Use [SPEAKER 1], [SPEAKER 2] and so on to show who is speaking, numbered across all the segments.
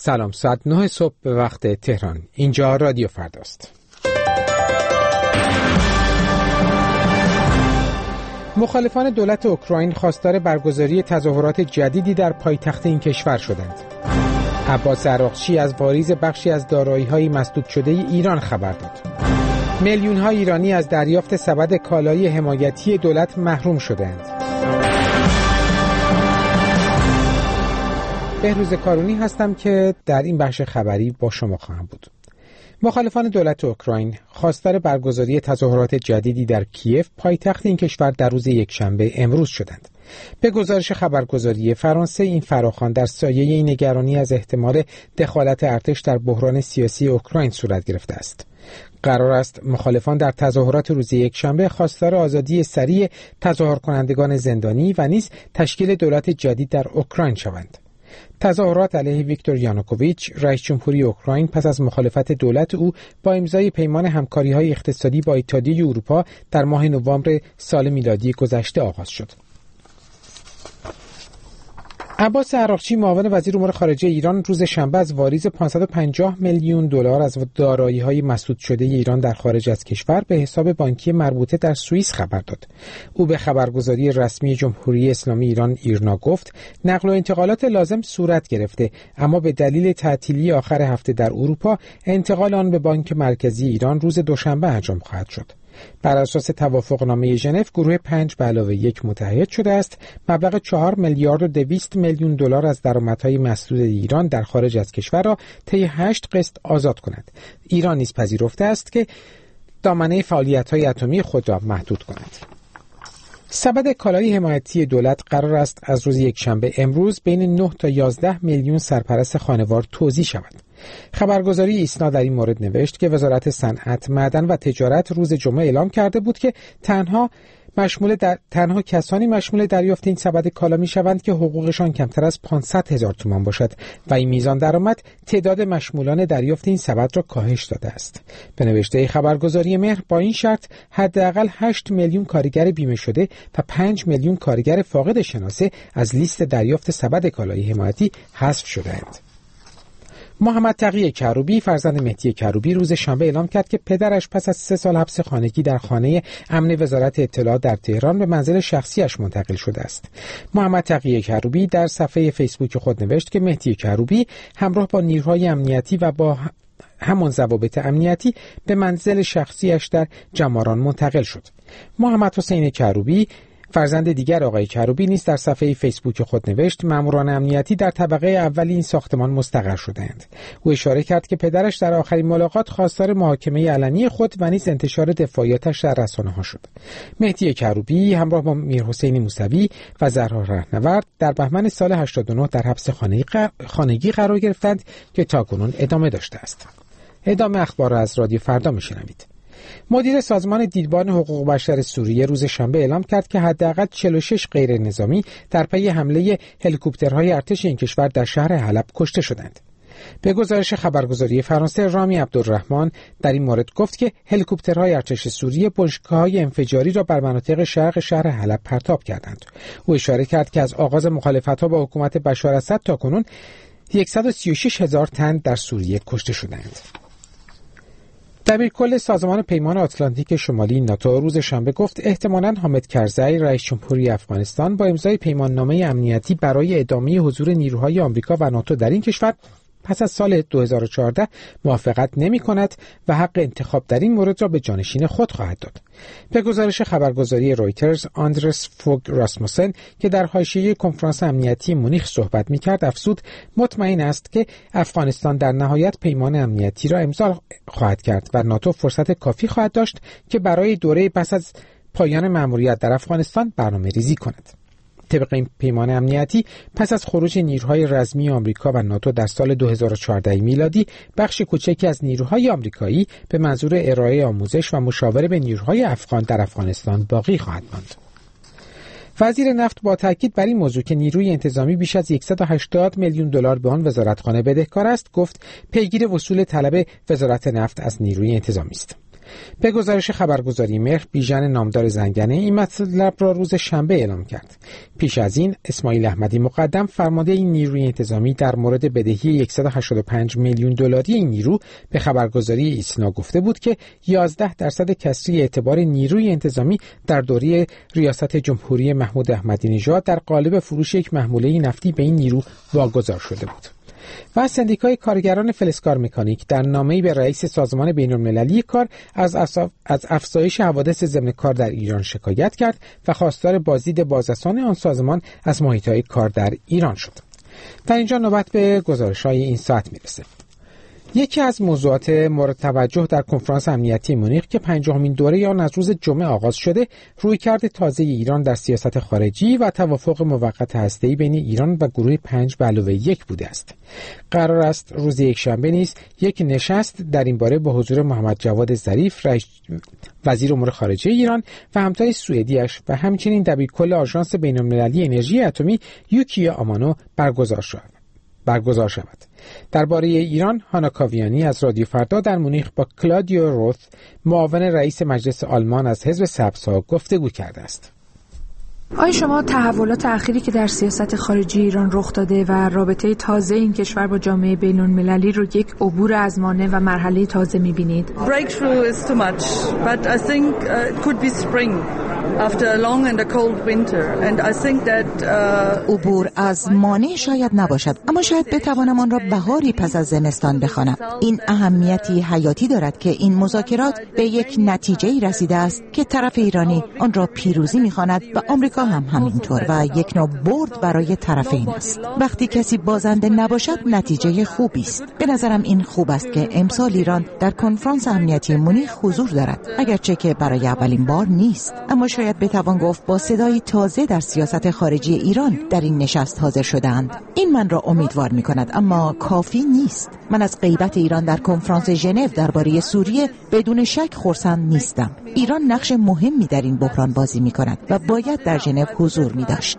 [SPEAKER 1] سلام، ساعت 9 صبح به وقت تهران. اینجا رادیو فرداست. مخالفان دولت اوکراین خواستار برگزاری تظاهرات جدیدی در پایتخت این کشور شدند. عباس عراقچی از واریز بخشی از دارایی‌های مسدود شده ایران خبر داد. میلیون‌ها ایرانی از دریافت سبد کالایی حمایتی دولت محروم شدند. بهروز کارونی هستم که در این بخش خبری با شما خواهم بود. مخالفان دولت اوکراین خواستار برگزاری تظاهرات جدیدی در کیف پایتخت این کشور در روز یکشنبه امروز شدند. به گزارش خبرگزاری فرانسه، این فراخوان در سایه نگرانی از احتمال دخالت ارتش در بحران سیاسی اوکراین صورت گرفته است. قرار است مخالفان در تظاهرات روز یکشنبه خواستار آزادی سریع تظاهر کنندگان زندانی و نیز تشکیل دولت جدید در اوکراین شوند. تظاهرات علیه ویکتور یانوکوویچ، رئیس جمهوری اوکراین، پس از مخالفت دولت او با امضای پیمان همکاری‌های اقتصادی با اتحادیه اروپا در ماه نوامبر سال میلادی گذشته آغاز شد. عباس عراقچی، معاون وزیر امور خارجه ایران، روز شنبه از واریز 550 میلیون دلار از دارایی‌های مسدود شده ایران در خارج از کشور به حساب بانکی مربوطه در سوئیس خبر داد. او به خبرگزاری رسمی جمهوری اسلامی ایران ایرنا گفت نقل و انتقالات لازم صورت گرفته، اما به دلیل تعطیلی آخر هفته در اروپا انتقال آن به بانک مرکزی ایران روز دوشنبه انجام خواهد شد. بر اساس توافقنامه ژنو، گروه 5+1 متحد شده است مبلغ 4 میلیارد و 200 میلیون دلار از درآمدهای مسدود ایران در خارج از کشور را طی 8 قسط آزاد کند. ایران نیز پذیرفته است که دامنه فعالیت‌های اتمی خود را محدود کند. سبد کالایی حمایتی دولت قرار است از روز یکشنبه امروز بین 9 تا 11 میلیون سرپرست خانوار توزیع شود. خبرگزاری ایسنا در این مورد نوشت که وزارت صنعت، معدن و تجارت روز جمعه اعلام کرده بود که تنها کسانی مشمول دریافت این سبد کالا می شوند که حقوقشان کمتر از 500,000 تومان باشد و این میزان درآمد تعداد مشمولان دریافت این سبد را کاهش داده است. به نوشته خبرگزاری مهر، با این شرط حداقل 8 میلیون کارگر بیمه شده و 5 میلیون کارگر فاقد شناسه از لیست دریافت سبد کالایی حمایتی حذف شده‌اند. محمد تقی کروبی، فرزند مهدی کروبی، روز شنبه اعلام کرد که پدرش پس از 3 سال حبس خانگی در خانه امن وزارت اطلاعات در تهران به منزل شخصیش منتقل شده است. محمد تقی کروبی در صفحه فیسبوک خود نوشت که مهدی کروبی همراه با نیروهای امنیتی و با همان ضوابط امنیتی به منزل شخصیش در جماران منتقل شد. محمد حسین کروبی، فرزند دیگر آقای کروبی، نیز در صفحه فیسبوک خود نوشت ماموران امنیتی در طبقه اولی این ساختمان مستقر شدند. او اشاره کرد که پدرش در آخرین ملاقات خواستار محاکمه علنی خود و نیز انتشار دفاعیاتش در رسانه‌ها شد. مهدی کروبی همراه با میرحسین موسوی و زهرا رهنورد در بهمن سال 89 در حبس خانگی قرار گرفتند که تاکنون ادامه داشته است. ادامه اخبار را از رادیو فردا میشنوید. مدیر سازمان دیدبان حقوق بشر سوریه روز شنبه اعلام کرد که حداقل 46 غیر نظامی در پی حمله هلیکوپترهای ارتش این کشور در شهر حلب کشته شدند. به گزارش خبرگزاری فرانسه، رامی عبدالرحمن در این مورد گفت که هلیکوپترهای ارتش سوریه بشکه‌های انفجاری را بر مناطق شرق شهر حلب پرتاب کردند. او اشاره کرد که از آغاز مخالفت‌ها با حکومت بشار اسد تاکنون 136,000 تن در سوریه کشته شدند. دبیرکل سازمان پیمان آتلانتیک شمالی ناتو روز شنبه گفت احتمالاً حامد کرزی، رئیس جمهوری افغانستان، با امضای پیماننامه امنیتی برای ادامه حضور نیروهای آمریکا و ناتو در این کشور پس از سال 2014 موافقت نمی کند و حق انتخاب در این مورد را به جانشین خود خواهد داد. به گزارش خبرگزاری رویترز، آندرس فوگ راسموسن که در حاشیه کنفرانس امنیتی مونیخ صحبت می کرد افزود مطمئن است که افغانستان در نهایت پیمان امنیتی را امضا خواهد کرد و ناتو فرصت کافی خواهد داشت که برای دوره پس از پایان مأموریت در افغانستان برنامه‌ریزی کند. طبق این پیمان امنیتی پس از خروج نیروهای رزمی آمریکا و ناتو در سال 2014 میلادی، بخش کوچکی از نیروهای آمریکایی به منظور ارائه آموزش و مشاوره به نیروهای افغان در افغانستان باقی خواهد ماند. وزیر نفت با تاکید بر این موضوع که نیروی انتظامی بیش از 180 میلیون دلار به آن وزارتخانه بدهکار است، گفت پیگیر وصول طلب وزارت نفت از نیروی انتظامی است. به گزارش خبرگزاری مهر، بیژن نامدار زنگنه این مطلب را روز شنبه اعلام کرد. پیش از این اسماعیل احمدی مقدم فرمانده این نیروی انتظامی در مورد بدهی 185 میلیون دلاری این نیرو به خبرگزاری ایسنا گفته بود که 11% کسری اعتبار نیروی انتظامی در دوره ریاست جمهوری محمود احمدی نژاد در قالب فروش یک محموله نفتی به این نیرو واگذار شده بود. و سندیکای کارگران فلزکار مکانیک در نامه‌ای به رئیس سازمان بین‌المللی کار از افزایش حوادث ضمن کار در ایران شکایت کرد و خواستار بازدید بازرسان آن سازمان از محیط‌های کار در ایران شد. در اینجا نوبت به گزارش‌های این ساعت میرسه. یکی از موضوعات مورد توجه در کنفرانس امنیتی مونیخ که 50مین دوره آن از روز جمعه آغاز شده، رویکرد تازه ایران در سیاست خارجی و توافق موقت هسته‌ای بین ایران و گروه 5+1 بوده است. قرار است روز یکشنبه نیز یک نشست در این باره با حضور محمد جواد ظریف، وزیر امور خارجه ایران و همتای سوئدیش و همچنین دبیرکل آژانس بین‌المللی انرژی اتمی یوکیا آمانو برگزار شود. درباره ایران، هانا کاویانی از رادیو فردا در مونیخ با کلادیو روث، معاون رئیس مجلس آلمان از حزب سبزها گفتگو کرده است.
[SPEAKER 2] آیا شما تحولات اخیری که در سیاست خارجی ایران رخ داده و رابطه تازه این کشور با جامعه بین‌المللی رو یک عبور از مانع و مرحله تازه می‌بینید؟
[SPEAKER 3] Breakthrough is too much, but I think it could be spring after a long and a cold winter, and I think that
[SPEAKER 4] عبور از مانع شاید نباشد، اما شاید بتوانم آن را بهاری پس از زمستان بخوانم. این اهمیتی حیاتی دارد که این مذاکرات به یک نتیجه‌ای رسیده است که طرف ایرانی آن را پیروزی می‌خواند و آمریکا هم همینطور و یک نوع برد برای طرفین است. وقتی کسی بازنده نباشد نتیجه خوبی است. به نظرم این خوب است که امسال ایران در کنفرانس امنیتی مونیخ حضور دارد، اگرچه که برای اولین بار نیست، اما شاید بتوان گفت با صدای تازه در سیاست خارجی ایران در این نشست حاضر شدند. این من را امیدوار می‌کند، اما کافی نیست. من از غیبت ایران در کنفرانس ژنو درباره سوریه بدون شک خرسند نیستم. ایران نقش مهمی در این بحران بازی می‌کند و باید در ژنو حضور می‌داشت.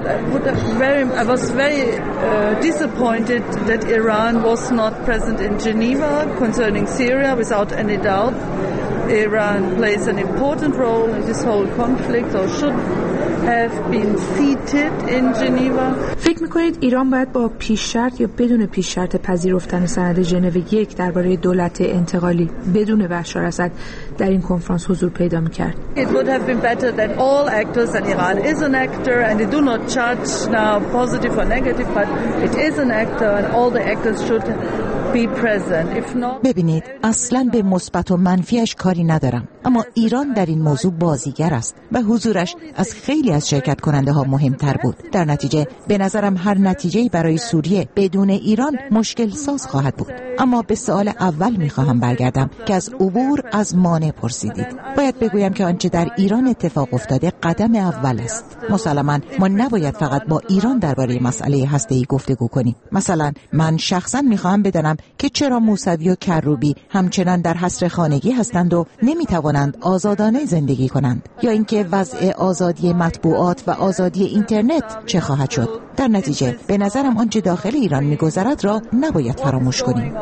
[SPEAKER 3] I was very disappointed that Iran was not present in Geneva concerning Syria. Without any doubt, Iran plays an important role in this whole conflict, or should have been seated in Geneva.
[SPEAKER 2] فکر می‌کنید ایران باید با پیش شرط یا بدون پیش شرط پذیرفتن سند ژنو 1 درباره دولت انتقالی بدون بشار اسد در این کنفرانس حضور پیدا می‌کرد؟
[SPEAKER 3] It would have been better that all actors, and Iran is an actor, and they do not judge now positive or negative, but it is an actor, and all the actors should be present. If not...
[SPEAKER 4] ببینید، اصلاً به مثبت و منفیش کاری ندارم، اما ایران در این موضوع بازیگر است و حضورش از خیلی از شرکت کننده ها مهمتر بود. در نتیجه به نظرم هر نتیجه‌ای برای سوریه بدون ایران مشکل ساز خواهد بود. اما به سوال اول می‌خواهم برگردم که از عبور از مانع پرسیدید. باید بگویم که آنچه در ایران اتفاق افتاده قدم اول است. مسلماً ما نباید فقط با ایران درباره مسئله هسته‌ای گفتگو کنیم. مثلا من شخصاً می‌خواهم بدانم که چرا موسوی و کروبی همچنان در حصر خانگی هستند و نمی‌توانند آزادانه زندگی کنند، یا اینکه وضع آزادی مطبوعات و آزادی اینترنت چه خواهد شد. در نتیجه به نظرم آنچه داخل ایران می‌گذرد را نباید فراموش کنیم.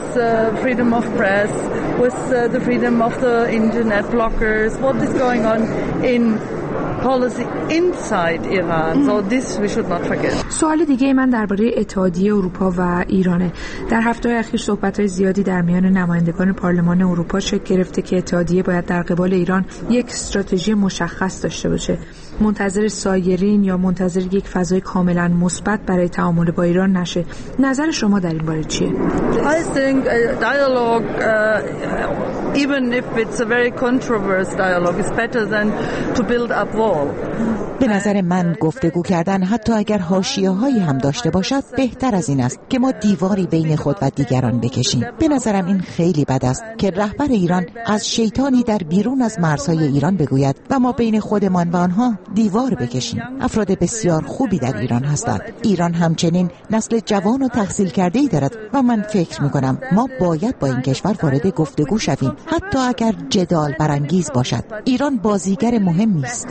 [SPEAKER 2] سوال دیگه من درباره اتحادیه اروپا و ایرانه. در هفته‌های اخیر صحبت‌های زیادی در میان نمایندگان پارلمان اروپا شکل گرفته که اتحادیه باید در قبال ایران یک استراتژی مشخص داشته باشه. منتظر سایرین یا منتظر یک فضای کاملا مثبت برای تعامل با ایران نشه. نظر شما در این باره چیه؟
[SPEAKER 3] I think a dialogue, even if it's a very controversial dialogue, is better than to build up wall.
[SPEAKER 4] به نظر من گفتگو کردن حتی اگر حاشیه‌هایی هم داشته باشد بهتر از این است که ما دیواری بین خود و دیگران بکشیم. به نظرم این خیلی بد است که رهبر ایران از شیطانی در بیرون از مرزهای ایران بگوید و ما بین خودمان و آنها دیوار بکشیم. افراد بسیار خوبی در ایران هستند. ایران همچنین نسل جوان و تحصیل کرده‌ای دارد و من فکر می‌کنم ما باید با این کشور وارد گفتگو شویم، حتی اگر جدال برانگیز باشد. ایران بازیگر مهمی است.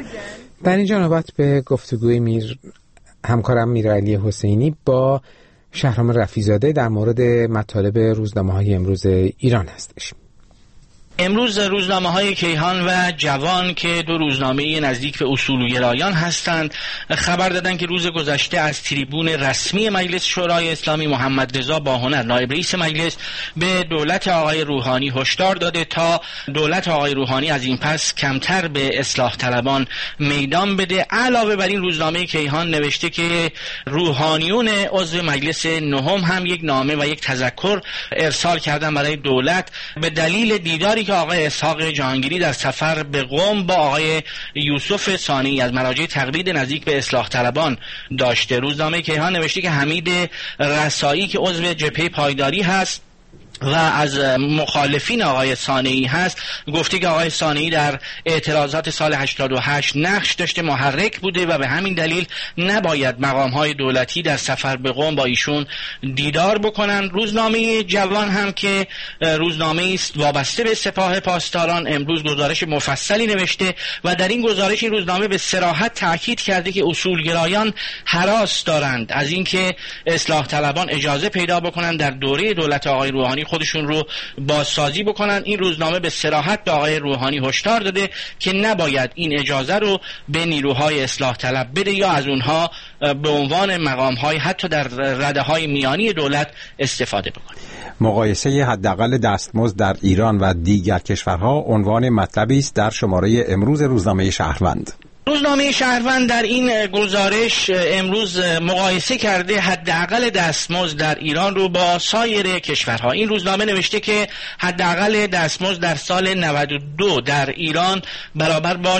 [SPEAKER 1] در اینجا نوبت به گفتگوی همکارم میرعلی حسینی با شهرام رفیع‌زاده در مورد مطالب روزنامه‌های امروز ایران هستش.
[SPEAKER 5] امروز روزنامه‌های کیهان و جوان که دو روزنامه نزدیک به اصولگرایان هستند خبر دادند که روز گذشته از تریبون رسمی مجلس شورای اسلامی محمد رضا باهنر نایب رئیس مجلس به دولت آقای روحانی هشدار داده تا دولت آقای روحانی از این پس کمتر به اصلاح طلبان میدان بده. علاوه بر این روزنامه کیهان نوشته که روحانیون عضو مجلس نهم هم یک نامه و یک تذکر ارسال کردن برای دولت به دلیل دیداری که آقای اسحاق جهانگیری در سفر به قم با آقای یوسف ثانی از مراجع تقلید نزدیک به اصلاح طلبان داشته. روزنامه کیهان نوشته که حمید رسایی که عضو جبهه پایداری هست و از مخالفین آقای ثانی هست گفته که آقای ثانی در اعتراضات سال 88 نقش داشته، محرک بوده و به همین دلیل نباید مقام‌های دولتی در سفر به قم با ایشون دیدار بکنند. روزنامه جوان هم که روزنامه است وابسته به سپاه پاسداران امروز گزارش مفصلی نوشته و در این گزارش این روزنامه به صراحت تاکید کرده که اصولگرایان هراس دارند از اینکه اصلاح طلبان اجازه پیدا بکنند در دوره دولت آقای روحانی خودشون رو بازسازی بکنن. این روزنامه به صراحت به آقای روحانی هشدار داده که نباید این اجازه رو به نیروهای اصلاح طلب بده یا از اونها به عنوان مقام‌های حتی در رده‌های میانی دولت استفاده بکنه.
[SPEAKER 6] مقایسه حداقل دستمزد در ایران و دیگر کشورها عنوان مطلبی است در شماره امروز روزنامه شهروند.
[SPEAKER 5] روزنامه شهروند در این گزارش امروز مقایسه کرده حداقل دستمزد در ایران رو با سایر کشورها. این روزنامه نوشته که حداقل دستمزد در سال 92 در ایران برابر با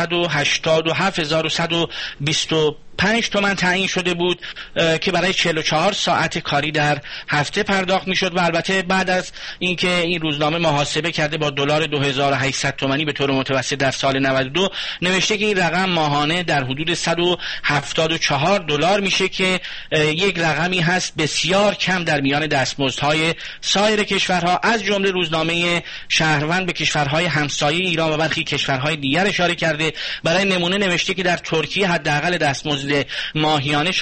[SPEAKER 5] 477,125 تومان تعیین شده بود که برای 44 ساعت کاری در هفته پرداخت میشد و البته بعد از اینکه این روزنامه محاسبه کرده با دلار 2800 تومانی به طور متوسط در سال 92 نوشته که این رقم ماهانه در حدود 174 دلار میشه که یک رقمی هست بسیار کم در میان دستمزدهای سایر کشورها. از جمله روزنامه شهروند به کشورهای همسایه ایران و برخی کشورهای دیگر اشاره کرده. برای نمونه نوشته که در ترکیه حداقل دستمزد ماهیانه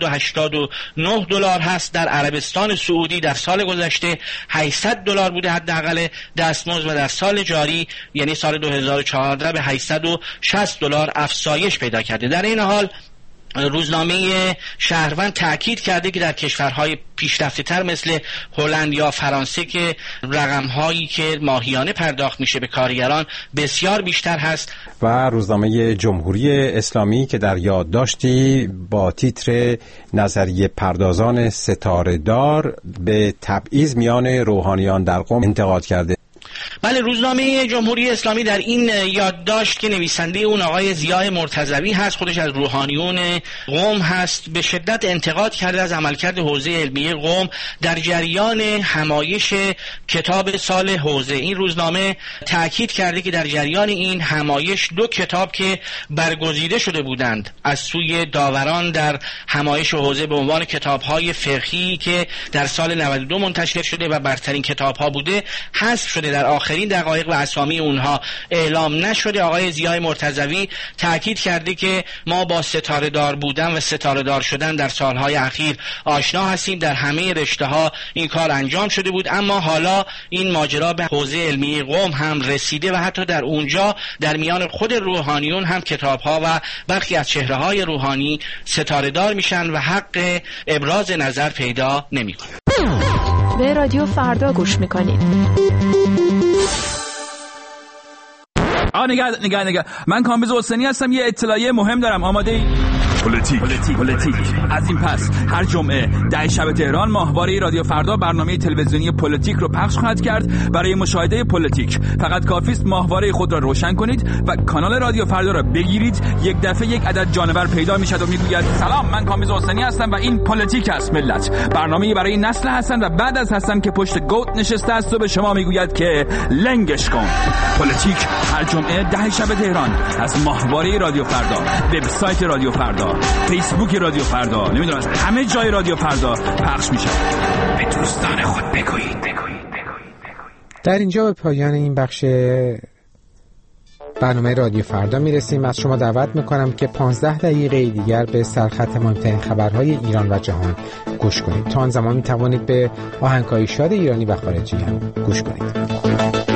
[SPEAKER 5] 489 دلار هست. در عربستان سعودی در سال گذشته 800 دلار بوده حداقل دستمزد و در سال جاری یعنی سال 2014 به 860 دلار افزایش پیدا کرده. در این حال روزنامه شهروند تاکید کرده که در کشورهای پیشرفته تر مثل هلند یا فرانسه که رقم‌هایی که ماهیانه پرداخت میشه به کارگران بسیار بیشتر هست.
[SPEAKER 6] و روزنامه جمهوری اسلامی که در یادداشتی با تیتر نظریه پردازان ستاره‌دار به تبعیض میان روحانیان در قم انتقاد کرده.
[SPEAKER 5] بله، روزنامه جمهوری اسلامی در این یادداشت که نویسنده اون آقای ضیاء مرتضوی هست، خودش از روحانیون قم هست، به شدت انتقاد کرده از عملکرد حوزه علمیه قم در جریان همایش کتاب سال حوزه. این روزنامه تاکید کرده که در جریان این همایش دو کتاب که برگزیده شده بودند از سوی داوران در همایش حوزه به عنوان کتاب‌های فقهی که در سال 92 منتشر شده و برترین کتاب‌ها بوده حذف شده، در آخرین دقایق و اسامی اونها اعلام نشده. آقای ضیاء مرتضوی تاکید کرده که ما با ستاره دار بودن و ستاره دار شدن در سالهای اخیر آشنا هستیم، در همه رشته‌ها این کار انجام شده بود، اما حالا این ماجرا به حوزه علمی قم هم رسیده و حتی در اونجا در میان خود روحانیون هم کتاب‌ها و برخی از چهره‌های روحانی ستاره دار میشن و حق ابراز نظر پیدا نمی‌کنن.
[SPEAKER 7] به رادیو فردا گوش میکنید.
[SPEAKER 8] نگه من کامبیز حسینی هستم. یه اطلاعیه مهم دارم. آماده ای؟ پلیتیک. از این پس هر جمعه 10 شب تهران ماهواره رادیو فردا برنامه تلویزیونی پلیتیک رو پخش خواهد کرد. برای مشاهده پلیتیک فقط کافی است ماهواره خود را روشن کنید و کانال رادیو فردا را بگیرید. یک دفعه یک عدد جانور پیدا میشد و میگوید سلام، من کامبیز حسینی هستم و این پلیتیک است ملت. برنامه‌ای برای نسل حسن و بعد از حسن که پشت گوت نشسته است و به شما میگوید که لنگش کن. پلیتیک هر جمعه 10 شب تهران از ماهواره رادیو فردا، وبسایت رادیو فردا، فیسبوک رادیو فردا، نمیدونم از همه جای رادیو فردا پخش میشه. به دوستان خود بگویید.
[SPEAKER 1] در اینجا به پایان این بخش برنامه رادیو فردا میرسیم. از شما دعوت میکنم که 15 دقیقه دیگر به سرخط مهمترین خبرهای ایران و جهان گوش کنید. تا آن زمان میتوانید به آهنگ‌های شاد ایرانی و خارجی هم گوش کنید.